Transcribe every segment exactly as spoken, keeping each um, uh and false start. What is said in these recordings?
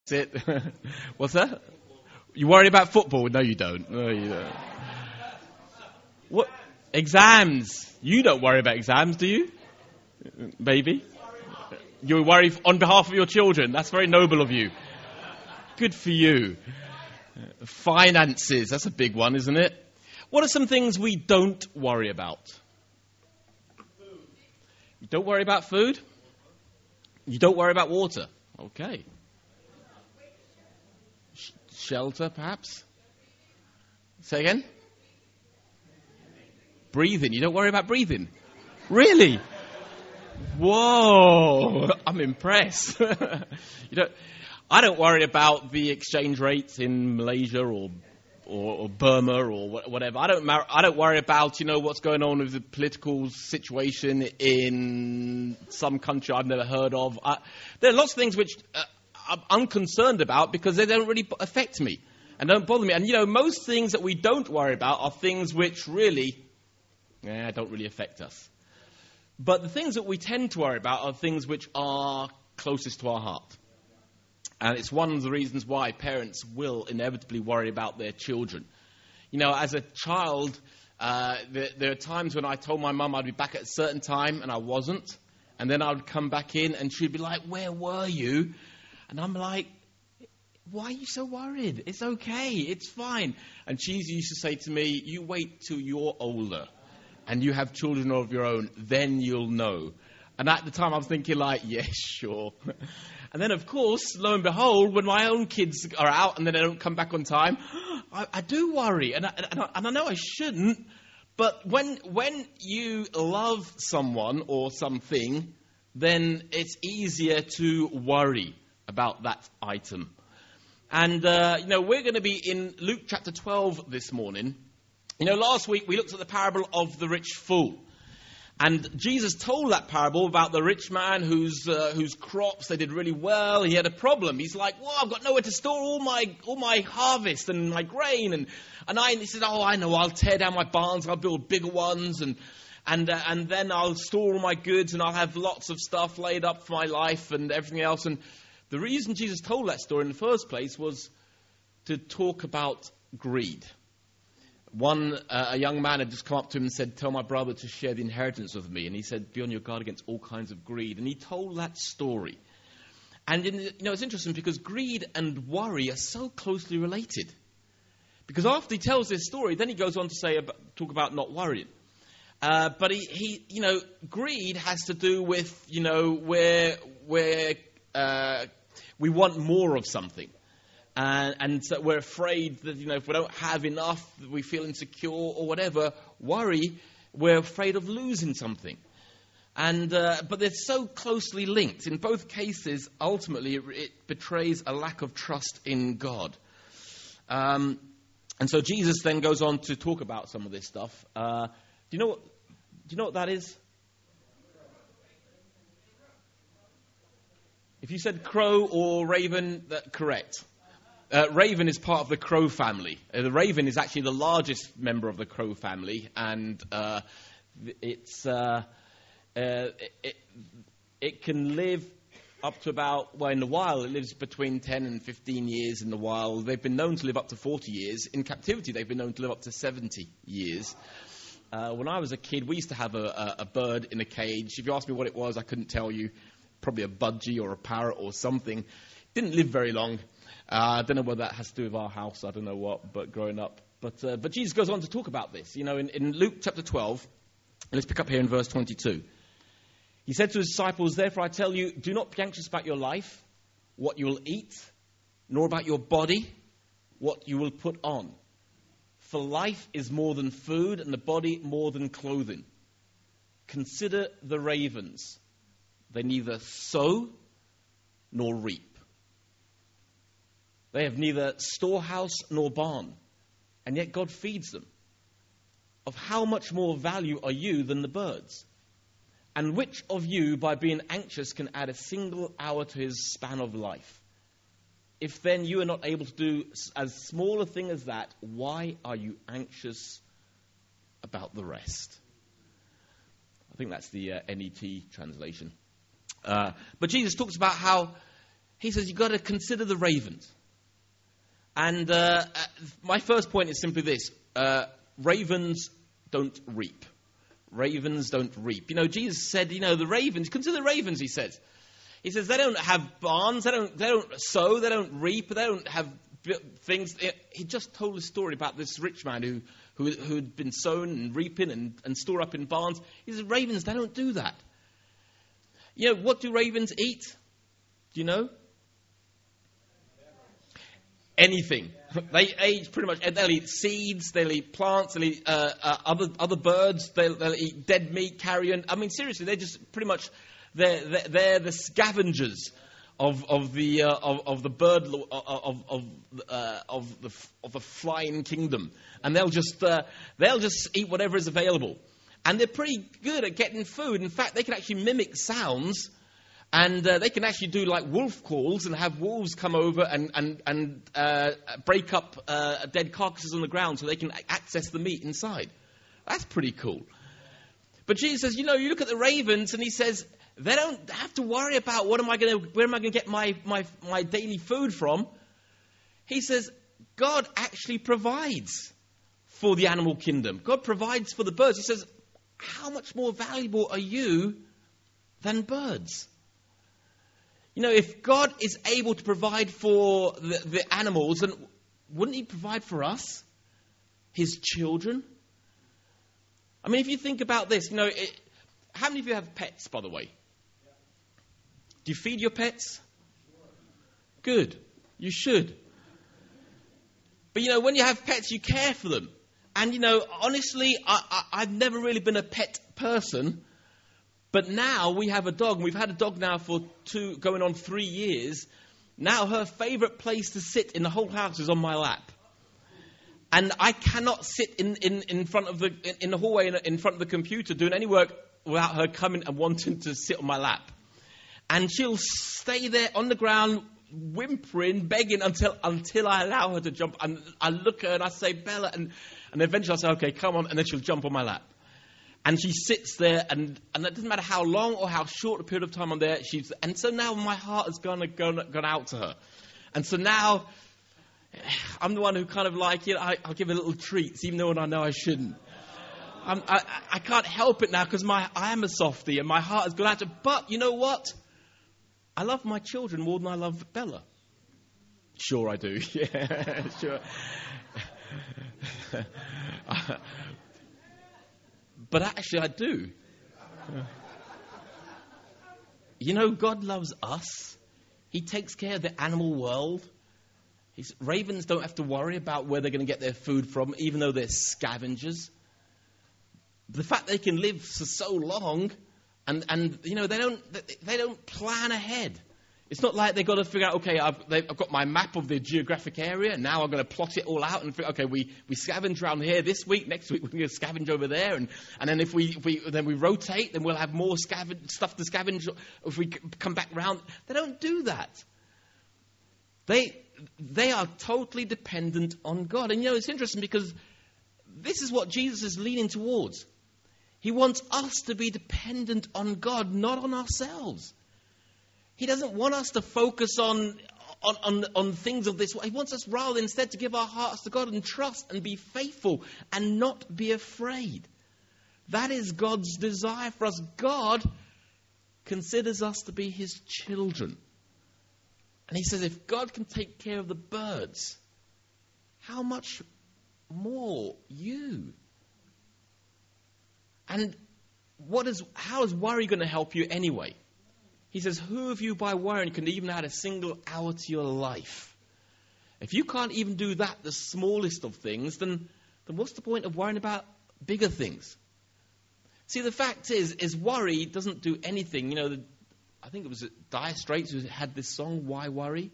That's it. What's that? You worry about football? No, you don't. No, you don't. What? Exams. You don't worry about exams, do you? Baby? You worry on behalf of your children. That's very noble of you. Good for you. Finances. That's a big one, isn't it? What are some things we don't worry about? You don't worry about food? You don't worry about water? Okay. Sh- shelter, perhaps? Say again? Breathing. You don't worry about breathing? Really? Whoa. I'm impressed. you don't, I don't worry about the exchange rates in Malaysia or Or, or Burma or whatever. I don't. Mar- I don't worry about you know what's going on with the political situation in some country I've never heard of. I, there are lots of things which uh, I'm unconcerned about because they don't really affect me and don't bother me. And you know, most things that we don't worry about are things which really, yeah, don't really affect us. But the things that we tend to worry about are things which are closest to our heart. And it's one of the reasons why parents will inevitably worry about their children. You know, as a child, uh, there, there are times when I told my mum I'd be back at a certain time and I wasn't. And then I would come back in and she'd be like, "Where were you?" And I'm like, "Why are you so worried? It's okay. It's fine." And she used to say to me, "You wait till you're older and you have children of your own, then you'll know." And at the time I was thinking like, yeah, sure. And then, of course, lo and behold, when my own kids are out and then they don't come back on time, I, I do worry. And I, and, I, and I know I shouldn't. But when when you love someone or something, then it's easier to worry about that item. And, uh, you know, we're going to be in Luke chapter twelve this morning. You know, last week we looked at the parable of the rich fool. And Jesus told that parable about the rich man whose uh, whose crops, they did really well. He had a problem. He's like, "Well, I've got nowhere to store all my all my harvest and my grain." And and I and he said, "Oh, I know. I'll tear down my barns. I'll build bigger ones, and and uh, and then I'll store all my goods, and I'll have lots of stuff laid up for my life and everything else." And the reason Jesus told that story in the first place was to talk about greed. One, uh, a young man had just come up to him and said, "Tell my brother to share the inheritance with me." And he said, "Be on your guard against all kinds of greed." And he told that story. And, in, you know, it's interesting because greed and worry are so closely related. Because after he tells this story, then he goes on to say, about, talk about not worrying. Uh, but he, he, you know, greed has to do with, you know, where, where uh, we want more of something. And, and so we're afraid that, you know, if we don't have enough, we feel insecure or whatever. Worry, we're afraid of losing something. And uh, but they're so closely linked. In both cases, ultimately, it, it betrays a lack of trust in God. Um, and so Jesus then goes on to talk about some of this stuff. Uh, do you know what? Do you know what that is? If you said crow or raven, that correct. Uh, raven is part of the crow family. Uh, the raven is actually the largest member of the crow family, and uh, it's uh, uh, it, it can live up to about, well, in the wild, it lives between ten and fifteen years in the wild. They've been known to live up to forty years. In captivity, they've been known to live up to seventy years. Uh, when I was a kid, we used to have a, a, a bird in a cage. If you asked me what it was, I couldn't tell you. Probably a budgie or a parrot or something. Didn't live very long. Uh, I don't know what that has to do with our house. I don't know what, but growing up. But uh, but Jesus goes on to talk about this. You know, in, in Luke chapter twelve, let's pick up here in verse twenty-two. He said to his disciples, "Therefore I tell you, do not be anxious about your life, what you will eat, nor about your body, what you will put on. For life is more than food, and the body more than clothing. Consider the ravens. They neither sow nor reap. They have neither storehouse nor barn, and yet God feeds them. Of how much more value are you than the birds? And which of you, by being anxious, can add a single hour to his span of life? If then you are not able to do as small a thing as that, why are you anxious about the rest?" I think that's the uh, N E T translation. Uh, but Jesus talks about how he says, you've got to consider the ravens. And uh, my first point is simply this. Uh, ravens don't reap. Ravens don't reap. You know, Jesus said, you know, the ravens, consider the ravens, he says. He says they don't have barns, they don't, they don't sow, they don't reap, they don't have things. He just told a story about this rich man who, who who'd been sown and reaping and, and stored up in barns. He says, ravens, they don't do that. You know, what do ravens eat? Do you know? Anything. They eat pretty much. They'll eat seeds. They'll eat plants. They'll eat uh, uh, other other birds. They'll, they'll eat dead meat, carrion. I mean, seriously, they're just pretty much they're they're, they're the scavengers of of the uh, of of the bird of of uh, of the of the flying kingdom, and they'll just uh, they'll just eat whatever is available, and they're pretty good at getting food. In fact, they can actually mimic sounds. And uh, they can actually do like wolf calls and have wolves come over and, and, and uh, break up uh, dead carcasses on the ground so they can access the meat inside. That's pretty cool. But Jesus says, you know, you look at the ravens and he says, they don't have to worry about what am I going to, where am I going to get my, my, my daily food from? He says, God actually provides for the animal kingdom. God provides for the birds. He says, how much more valuable are you than birds? You know, if God is able to provide for the, the animals, then wouldn't he provide for us, his children? I mean, if you think about this, you know, it, how many of you have pets, by the way? Do you feed your pets? Good. You should. But, you know, when you have pets, you care for them. And, you know, honestly, I, I, I've never really been a pet person. But now we have a dog, and we've had a dog now for two, going on three years. Now her favourite place to sit in the whole house is on my lap. And I cannot sit in, in, in front of the in, in the hallway in, in front of the computer doing any work without her coming and wanting to sit on my lap. And she'll stay there on the ground, whimpering, begging until until I allow her to jump. And I look at her and I say, Bella, and, and eventually I say, okay, come on, and then she'll jump on my lap. And she sits there, and, and it doesn't matter how long or how short a period of time I'm there. She's, and so now my heart has gone, gone, gone out to her. And so now I'm the one who kind of like, you know, I, I'll give her little treats, even though I know I shouldn't. I'm, I, I can't help it now because my I am a softie, and my heart has gone out to her. But you know what? I love my children more than I love Bella. Sure I do. Yeah, sure. But actually, I do. You know, God loves us. He takes care of the animal world. His ravens don't have to worry about where they're going to get their food from, even though they're scavengers. The fact they can live for so long, and, and you know, they don't they don't plan ahead. It's not like they've got to figure out, okay, I've, I've got my map of the geographic area, and now I'm going to plot it all out and figure, okay, we, we scavenge around here this week, next week we're going to scavenge over there, and, and then if we, if we then we rotate, then we'll have more scavenge, stuff to scavenge if we come back round. They don't do that. They they are totally dependent on God. And you know, it's interesting because this is what Jesus is leaning towards. He wants us to be dependent on God, not on ourselves. He doesn't want us to focus on, on, on, on things of this. He wants us rather instead to give our hearts to God and trust and be faithful and not be afraid. That is God's desire for us. God considers us to be his children. And he says, if God can take care of the birds, how much more you? And what is, how is worry going to help you anyway? He says, who of you by worrying can even add a single hour to your life? If you can't even do that, the smallest of things, then, then what's the point of worrying about bigger things? See, the fact is, is worry doesn't do anything. You know, the, I think it was Dire Straits who had this song, Why Worry?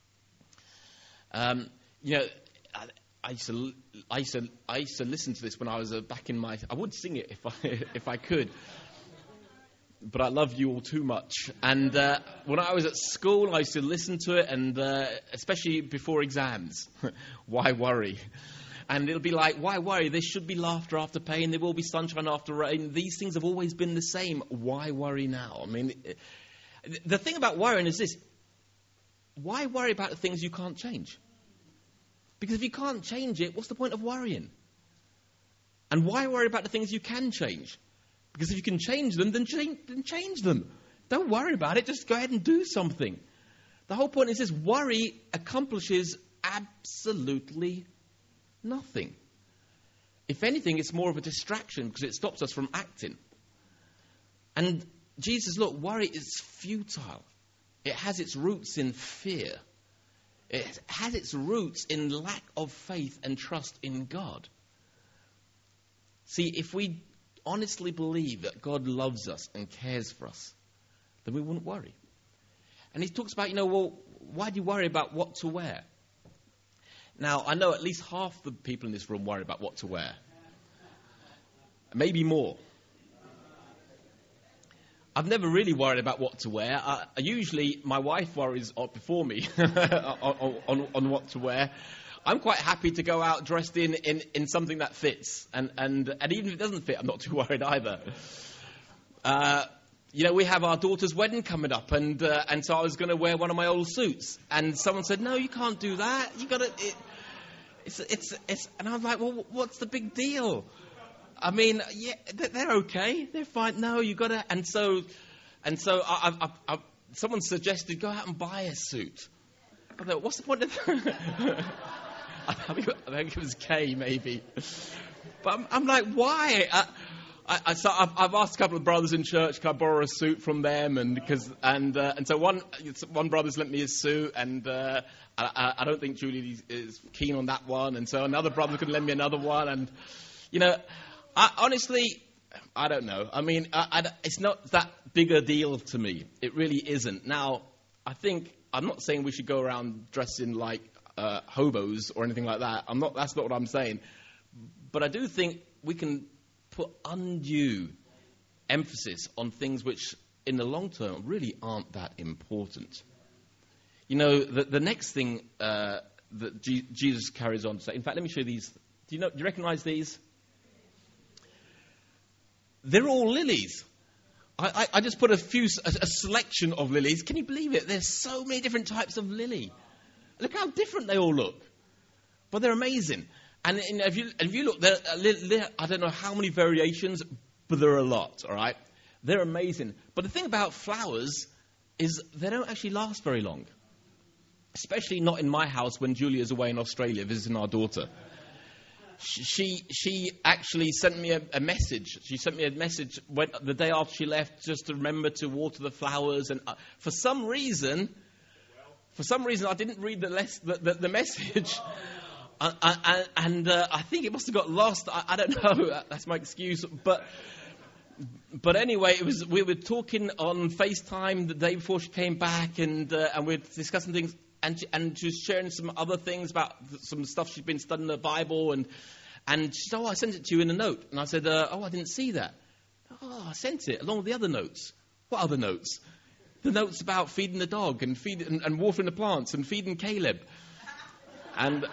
Um, you know, I, I, used to, I, used to, I used to listen to this when I was uh, back in my... I would sing it if I, if I could. But I love you all too much. And uh, when I was at school, I used to listen to it, and uh, especially before exams. Why worry? And it'll be like, why worry? There should be laughter after pain. There will be sunshine after rain. These things have always been the same. Why worry now? I mean, the thing about worrying is this. why worry about the things you can't change? Because if you can't change it, what's the point of worrying? And why worry about the things you can change? Because if you can change them, then change, then change them. Don't worry about it. Just go ahead and do something. The whole point is this: worry accomplishes absolutely nothing. If anything, it's more of a distraction because it stops us from acting. And Jesus, look, worry is futile. It has its roots in fear. It has its roots in lack of faith and trust in God. See, if we honestly believe that God loves us and cares for us, then we wouldn't worry. And he talks about, you know, well, why do you worry about what to wear? Now, I know at least half the people in this room worry about what to wear. Maybe more. I've never really worried about what to wear. Uh, usually, my wife worries before me on, on, on what to wear. I'm quite happy to go out dressed in, in, in something that fits. And, and, and even if it doesn't fit, I'm not too worried either. Uh, you know, we have our daughter's wedding coming up. And uh, and so I was going to wear one of my old suits. And someone said, no, you can't do that. You got to... It, it's, it's, it's, and I was like, well, what's the big deal? I mean, yeah, they're okay. They're fine. No, you got to... And so, and so I, I, I, someone suggested, go out and buy a suit. I thought, what's the point of that? I think it was Kay, maybe. But I'm, I'm like, why? I, I, I, so I've, I've asked a couple of brothers in church, can I borrow a suit from them? And because and uh, and so one one brother's lent me his suit, and uh, I, I don't think Julie is keen on that one. And so another brother could lend me another one. And you know, I, honestly, I don't know. I mean, I, I, it's not that big a deal to me. It really isn't. Now, I think I'm not saying we should go around dressing like Uh, hobos or anything like that. I'm not. That's not what I'm saying. But I do think we can put undue emphasis on things which, in the long term, really aren't that important. You know, the, the next thing uh, that G- Jesus carries on to say. In fact, let me show you these. Do you know? Do you recognise these? They're all lilies. I, I, I just put a few, a, a selection of lilies. Can you believe it? There's so many different types of lily. Look how different they all look. But they're amazing. And, and if you if you look, there, I don't know how many variations, but there are a lot, all right? They're amazing. But the thing about flowers is they don't actually last very long. Especially not in my house when Julia's away in Australia visiting our daughter. She she actually sent me a, a message. She sent me a message when, the day after she left, just to remember to water the flowers. And uh, for some reason... For some reason, I didn't read the, less, the, the, the message, uh, uh, and uh, I think it must have got lost. I, I don't know. That's my excuse. But but anyway, it was. We were talking on FaceTime the day before she came back, and uh, and we we're discussing things, and she, and she was sharing some other things about some stuff she'd been studying the Bible, and and she said, "Oh, I sent it to you in a note," and I said, uh, "Oh, I didn't see that." "Oh, I sent it along with the other notes." "What other notes?" "The notes about feeding the dog and feed and, and watering the plants and feeding Caleb." And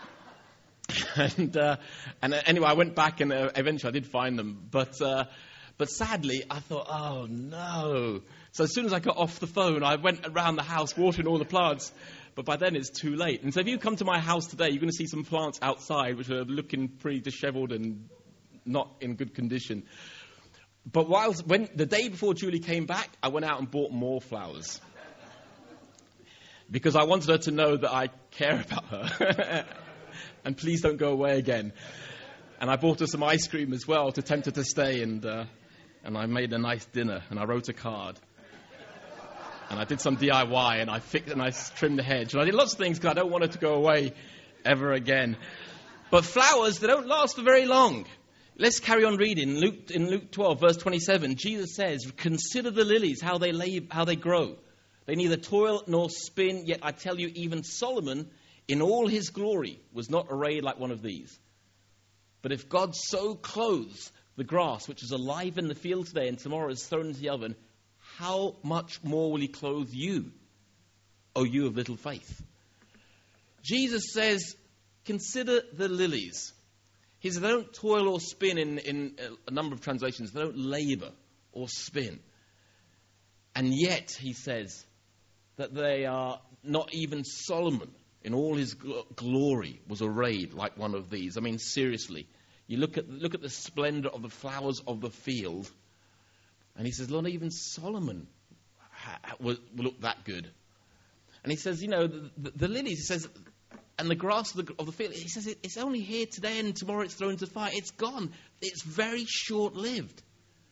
and uh, and uh, anyway, I went back and uh, eventually I did find them. But uh, but sadly, I thought, oh no. So as soon as I got off the phone, I went around the house watering all the plants. But by then it's too late. And so if you come to my house today, you're going to see some plants outside which are looking pretty dishevelled and not in good condition. But whilst, when the day before Julie came back, I went out and bought more flowers. Because I wanted her to know that I care about her. And please don't go away again. And I bought her some ice cream as well to tempt her to stay. And uh, and I made a nice dinner. And I wrote a card. And I did some D I Y. And I fixed and I trimmed the hedge. And I did lots of things because I don't want her to go away ever again. But flowers, they don't last for very long. Let's carry on reading. Luke, in Luke twelve, verse twenty-seven, Jesus says, "Consider the lilies, how they lay, how they grow. They neither toil nor spin, yet I tell you, even Solomon, in all his glory, was not arrayed like one of these. But if God so clothes the grass, which is alive in the field today and tomorrow is thrown into the oven, how much more will he clothe you, O you of little faith?" Jesus says, consider the lilies. He said they don't toil or spin in, in a number of translations. They don't labor or spin. And yet, he says, that they are not even Solomon, in all his gl- glory, was arrayed like one of these. I mean, seriously. You look at look at the splendor of the flowers of the field, and he says, not even Solomon ha- ha- will, will look that good. And he says, you know, the, the, the lilies, he says, and the grass of the, of the field, he says, it, it's only here today and tomorrow it's thrown into fire. It's gone. It's very short-lived.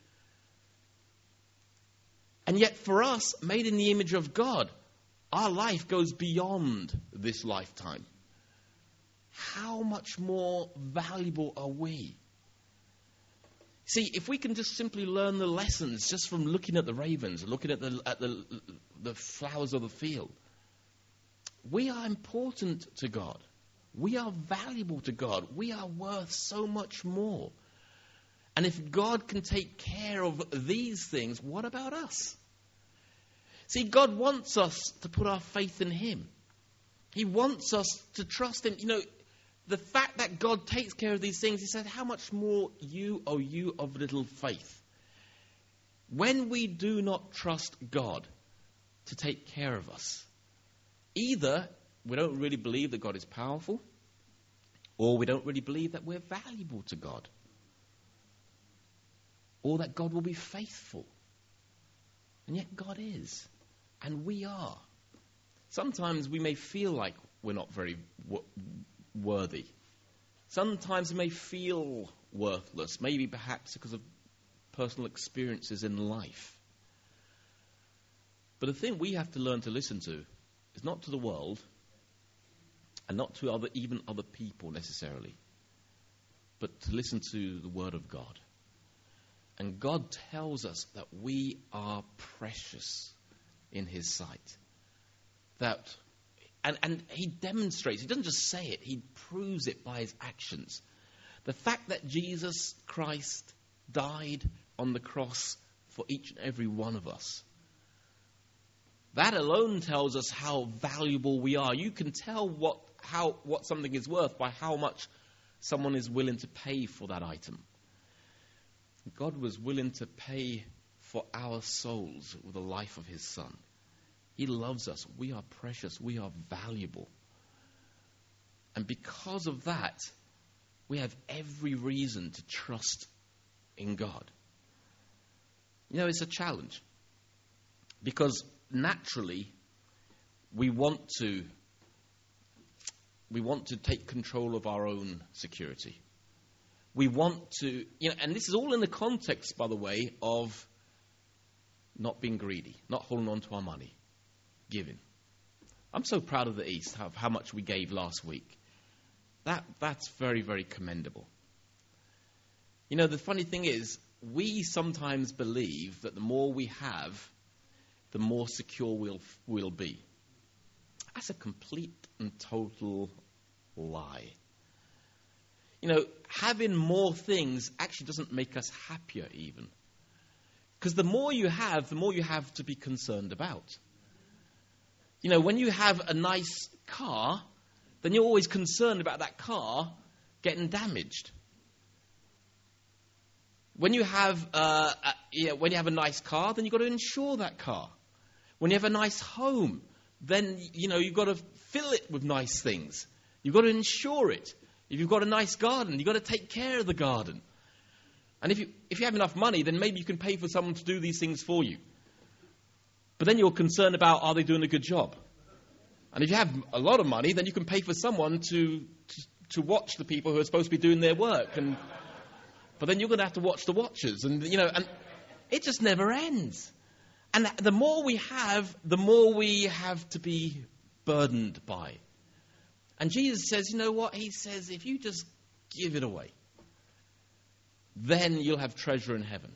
And yet for us, made in the image of God, our life goes beyond this lifetime. How much more valuable are we? See, if we can just simply learn the lessons just from looking at the ravens, looking at the at the, the flowers of the field, we are important to God. We are valuable to God. We are worth so much more. And if God can take care of these things, what about us? See, God wants us to put our faith in Him. He wants us to trust Him. You know, the fact that God takes care of these things, He said, how much more you, O you of little faith? When we do not trust God to take care of us, either we don't really believe that God is powerful, or we don't really believe that we're valuable to God, or that God will be faithful. And yet God is, and we are. Sometimes we may feel like we're not very w- worthy. Sometimes we may feel worthless, maybe perhaps because of personal experiences in life. But the thing we have to learn to listen to is not to the world, and not to other, even other people necessarily, but to listen to the Word of God. And God tells us that we are precious in His sight. That, and, and He demonstrates, He doesn't just say it, He proves it by His actions. The fact that Jesus Christ died on the cross for each and every one of us, that alone tells us how valuable we are. You can tell what how what something is worth by how much someone is willing to pay for that item. God was willing to pay for our souls with the life of His Son. He loves us. We are precious. We are valuable. And because of that, we have every reason to trust in God. You know, it's a challenge. Because naturally, we want to we want to take control of our own security. We want to, you know, and this is all in the context, by the way, of not being greedy, not holding on to our money, giving. I'm so proud of the East, of how much we gave last week. That that's very, very commendable. You know, the funny thing is, we sometimes believe that the more we have, the more secure we'll we'll be. That's a complete and total lie. You know, having more things actually doesn't make us happier even. Because the more you have, the more you have to be concerned about. You know, when you have a nice car, then you're always concerned about that car getting damaged. When you have, uh, a, you know, when you have a nice car, then you've got to insure that car. When you have a nice home, then, you know, you've got to fill it with nice things. You've got to insure it. If you've got a nice garden, you've got to take care of the garden. And if you if you have enough money, then maybe you can pay for someone to do these things for you. But then you're concerned about, are they doing a good job? And if you have a lot of money, then you can pay for someone to to, to watch the people who are supposed to be doing their work. And but then you're going to have to watch the watchers, and you know, and it just never ends. And the more we have, the more we have to be burdened by. And Jesus says, you know what? He says, if you just give it away, then you'll have treasure in heaven.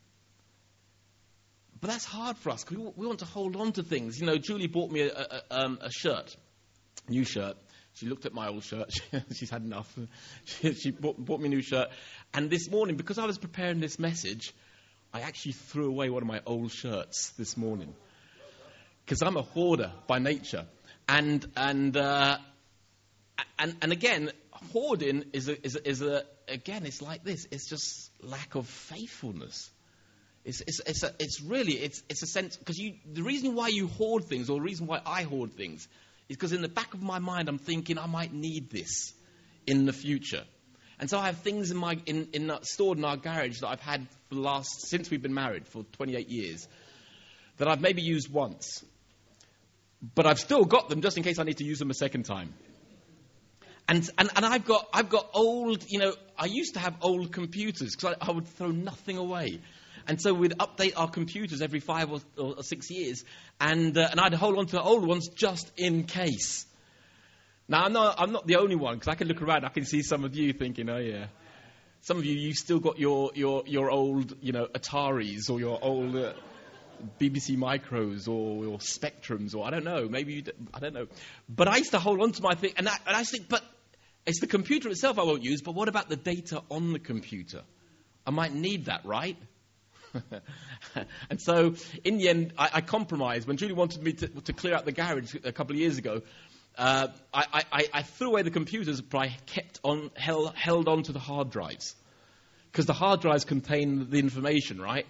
But that's hard for us, because we want to hold on to things. You know, Julie bought me a, a, um, a shirt, new shirt. She looked at my old shirt. She's had enough. She, she bought, bought me a new shirt. And this morning, because I was preparing this message, I actually threw away one of my old shirts this morning. Because I'm a hoarder by nature. And and uh, and and again, hoarding is a, is a, is a again, it's like this. It's just lack of faithfulness. It's, it's, it's, a, it's really, it's, it's a sense, because you, the reason why you hoard things, or the reason why I hoard things, is because in the back of my mind I'm thinking I might need this in the future. And so I have things in my in, in uh, stored in our garage that I've had for the last, since we've been married, for twenty-eight years, that I've maybe used once. But I've still got them just in case I need to use them a second time. And and, and I've got I've got old, you know, I used to have old computers because I, I would throw nothing away. And so we'd update our computers every five or, or six years, and uh, and I'd hold on to the old ones just in case. Now, I'm not, I'm not the only one, because I can look around, I can see some of you thinking, oh yeah. Some of you, you've still got your, your, your old, you know, Ataris, or your old uh, B B C Micros, or your Spectrums, or I don't know, maybe, you d- I don't know. But I used to hold on to my thing, and I, and I think, but it's the computer itself I won't use, but what about the data on the computer? I might need that, right? And so, in the end, I, I compromised. When Julie wanted me to, to clear out the garage a couple of years ago, uh, I, I, I threw away the computers, but I kept on held, held on to the hard drives, because the hard drives contain the information, right?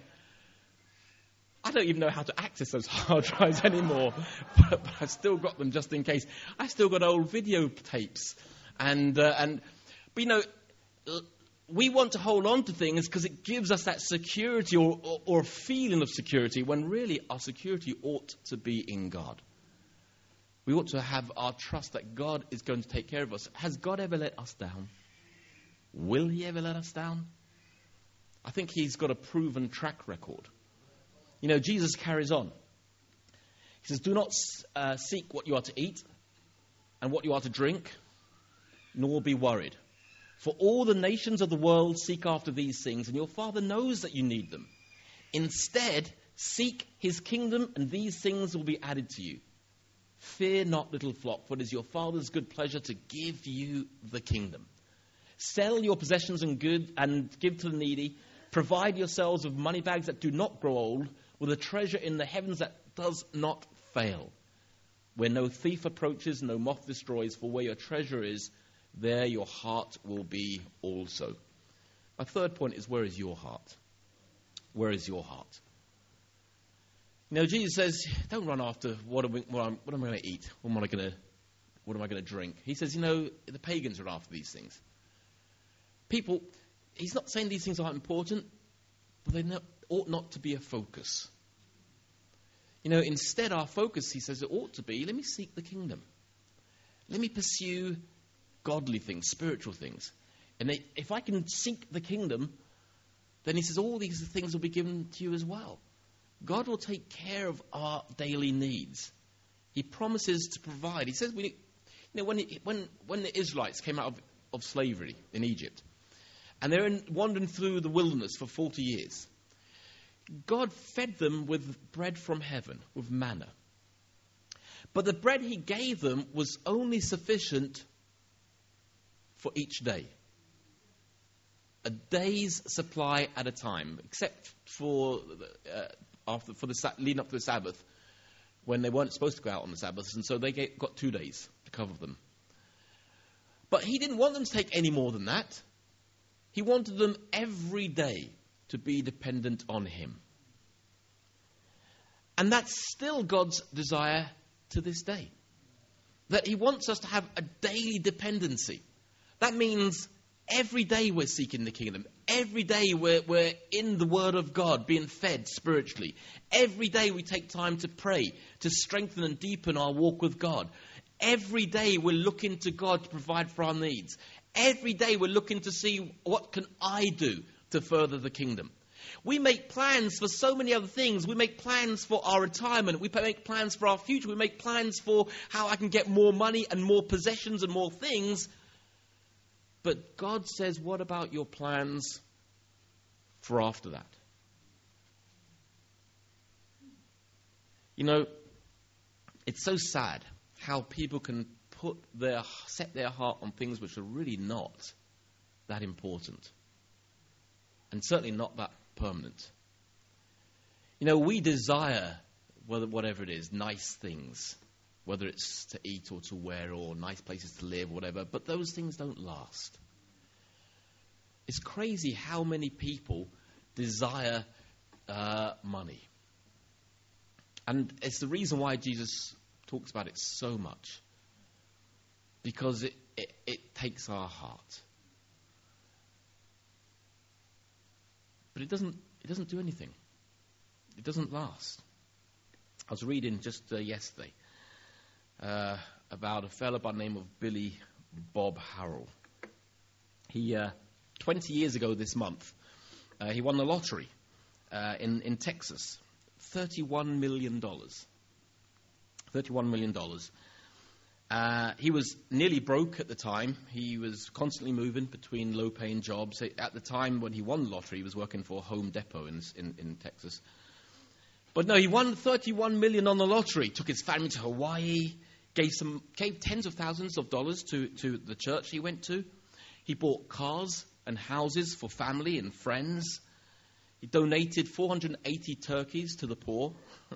I don't even know how to access those hard drives anymore, but, but I've still got them just in case. I've still got old video tapes, and uh, and but you know. We want to hold on to things because it gives us that security or, or, or feeling of security, when really our security ought to be in God. We ought to have our trust that God is going to take care of us. Has God ever let us down? Will he ever let us down? I think he's got a proven track record. You know, Jesus carries on. He says, do not uh, seek what you are to eat and what you are to drink, nor be worried. For all the nations of the world seek after these things, and your Father knows that you need them. Instead, seek his kingdom, and these things will be added to you. Fear not, little flock, for it is your Father's good pleasure to give you the kingdom. Sell your possessions and good and give to the needy. Provide yourselves with money bags that do not grow old, with a treasure in the heavens that does not fail, where no thief approaches, no moth destroys. For where your treasure is, there your heart will be also. My third point is, where is your heart? Where is your heart? You know, Jesus says, don't run after what am, we, what am, what am I going to eat? What am I going to, what am I going to drink? He says, you know, the pagans are after these things. People, he's not saying these things aren't important, but they not, ought not to be a focus. You know, instead our focus, he says, it ought to be, let me seek the kingdom. Let me pursue godly things, spiritual things. And they, if I can seek the kingdom, then he says all these things will be given to you as well. God will take care of our daily needs. He promises to provide. He says, we, you know, when, it, when, when the Israelites came out of, of slavery in Egypt, and they're in, wandering through the wilderness for forty years, God fed them with bread from heaven, with manna. But the bread he gave them was only sufficient for each day. A day's supply at a time, except for uh, after for the leading up to the Sabbath, when they weren't supposed to go out on the Sabbaths, and so they get, got two days to cover them. But he didn't want them to take any more than that. He wanted them every day to be dependent on him. And that's still God's desire to this day. That he wants us to have a daily dependency. That means every day we're seeking the kingdom. Every day we're, we're in the Word of God, being fed spiritually. Every day we take time to pray, to strengthen and deepen our walk with God. Every day we're looking to God to provide for our needs. Every day we're looking to see, what can I do to further the kingdom? We make plans for so many other things. We make plans for our retirement. We make plans for our future. We make plans for how I can get more money and more possessions and more things. But God says, what about your plans for after that? You know, it's so sad how people can put their set their heart on things which are really not that important, and certainly not that permanent. You know, we desire, whether whatever it is, nice things, whether it's to eat or to wear or nice places to live, whatever, but those things don't last. It's crazy how many people desire uh, money. And it's the reason why Jesus talks about it so much. Because it, it, it takes our heart. But it doesn't, it doesn't do anything. It doesn't last. I was reading just uh, yesterday uh, about a fellow by the name of Billy Bob Harrell. He, uh, twenty years ago this month, uh, he won the lottery uh, in, in Texas. thirty-one million dollars. thirty-one million dollars. Uh, he was nearly broke at the time. He was constantly moving between low-paying jobs. At the time when he won the lottery, he was working for Home Depot in, in, in Texas. But no, he won thirty-one million dollars on the lottery, took his family to Hawaii, gave some, gave tens of thousands of dollars to, to the church he went to. He bought cars and houses for family and friends. He donated four hundred eighty turkeys to the poor.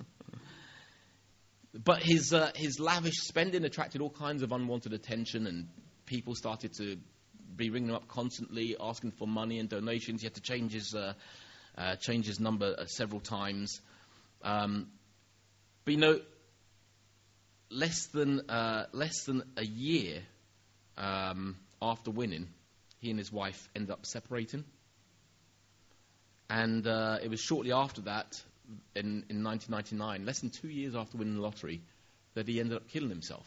But his uh, his lavish spending attracted all kinds of unwanted attention, and people started to be ringing him up constantly, asking for money and donations. He had to change his uh, uh, change his number uh, several times. Um, but you know, less than uh, less than a year um, after winning, he and his wife ended up separating. And uh, it was shortly after that, in, in nineteen ninety-nine, less than two years after winning the lottery, that he ended up killing himself.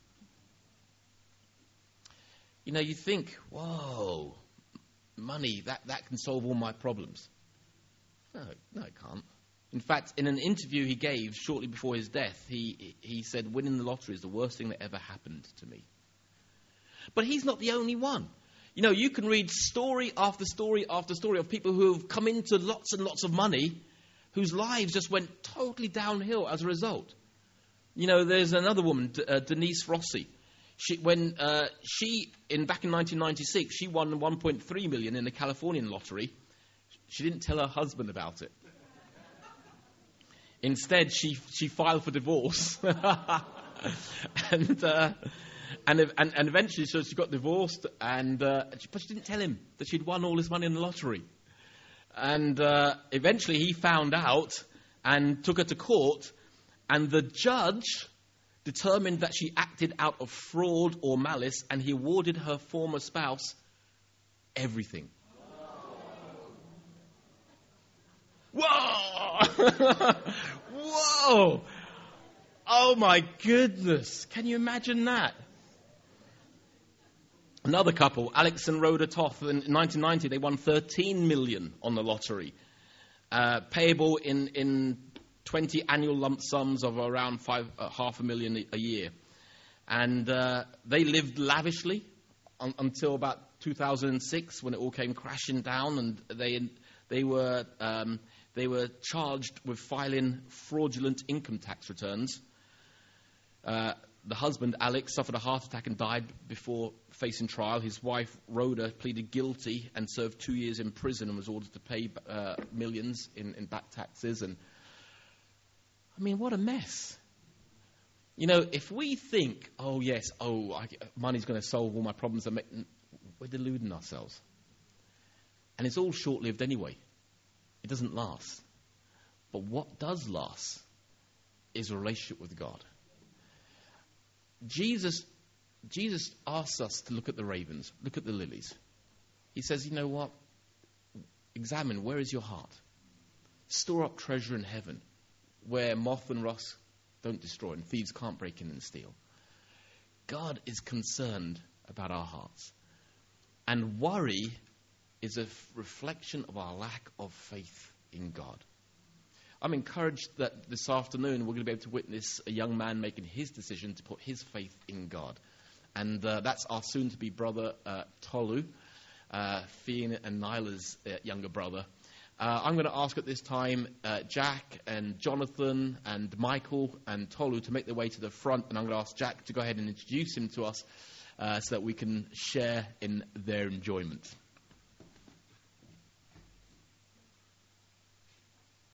You know, you think, whoa, money, that, that can solve all my problems. No, no, it can't. In fact, in an interview he gave shortly before his death, he, he said, winning the lottery is the worst thing that ever happened to me. But he's not the only one. You know, you can read story after story after story of people who have come into lots and lots of money, whose lives just went totally downhill as a result. You know, there's another woman, D- uh, Denise Rossi. She, when uh, she, in back in nineteen ninety-six, she won one point three million dollars in the Californian lottery. She didn't tell her husband about it. Instead, she she filed for divorce, and, uh, and and and eventually, so she got divorced, and uh, she, but she didn't tell him that she'd won all this money in the lottery. And uh, eventually, he found out and took her to court, and the judge determined that she acted out of fraud or malice, and he awarded her former spouse everything. Whoa! Whoa! Oh my goodness! Can you imagine that? Another couple, Alex and Rhoda Toth, in nineteen ninety, they won thirteen million dollars on the lottery, uh, payable in, in twenty annual lump sums of around five, uh, half a million a, a year. And uh, they lived lavishly un- until about two thousand six, when it all came crashing down, and they they were um, they were charged with filing fraudulent income tax returns. Uh, the husband, Alex, suffered a heart attack and died before facing trial. His wife, Rhoda, pleaded guilty and served two years in prison and was ordered to pay uh, millions in, in back taxes. And I mean, what a mess. You know, if we think, oh, yes, oh, I, money's going to solve all my problems, we're deluding ourselves. And it's all short-lived anyway. It doesn't last. But what does last is a relationship with God. Jesus, Jesus asks us to look at the ravens, look at the lilies. He says, you know what? Examine, where is your heart? Store up treasure in heaven, where moth and rust don't destroy and thieves can't break in and steal. God is concerned about our hearts. And worry is a f- reflection of our lack of faith in God. I'm encouraged that this afternoon we're going to be able to witness a young man making his decision to put his faith in God. And uh, that's our soon-to-be brother, uh, Tolu, uh, Fionn and Nyla's uh, younger brother. Uh, I'm going to ask at this time uh, Jack and Jonathan and Michael and Tolu to make their way to the front, and I'm going to ask Jack to go ahead and introduce him to us uh, so that we can share in their enjoyment.